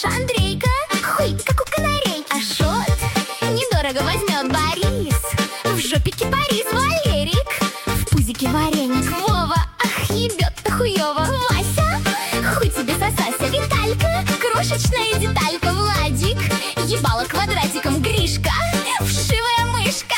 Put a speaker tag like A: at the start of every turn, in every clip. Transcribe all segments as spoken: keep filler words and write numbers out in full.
A: Наш Андрейка, хуй, как у канарейки. Ашот недорого возьмет Борис. В жопе кипарис Валерик. В пузике вареник Вова. Ах, ебет-то хуёво Вася. Хуй тебе сосася Виталька. Крошечная деталька Владик. Ебало квадратиком Гришка. Вшивая мышка.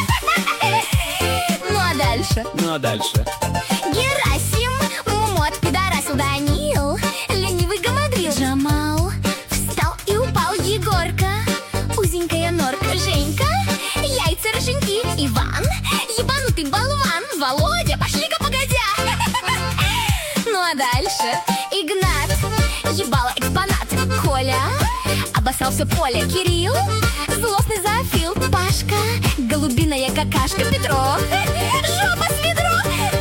A: Ну а дальше?
B: Ну а дальше?
A: Герасим, мумот пидорасил Данил. Ленивый гамадрил Джамал. Встал и упал Егорка. Узенькая норка Женька. Яйца рыженьки Иван. Ебанутый болван Володя. Пошли-ка погодя. Ну а дальше? Игнат. Ебало экспонат Коля. Обоссал все поле Кирилл. Злостный зоофил Пашка. Голубиная какашка Петров. Жопа с ведро.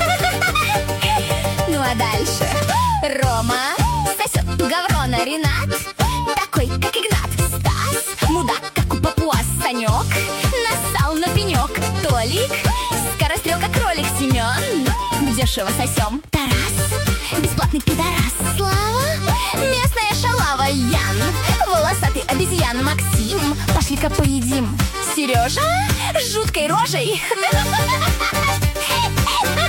A: Ну а дальше? Рома. Сосет говрона Ренат. Такой, как Игнат. Стас. Мудак, как у папуас Санек. Нассал на пенек Толик. Скорострелка кролик Семен. Дешево сосем Тарас. Бесплатный пидорас Слава. Местная шалава Ян. Волосатый обезьян Максим. Пошли-ка поедим Сережа. Жуткой рожей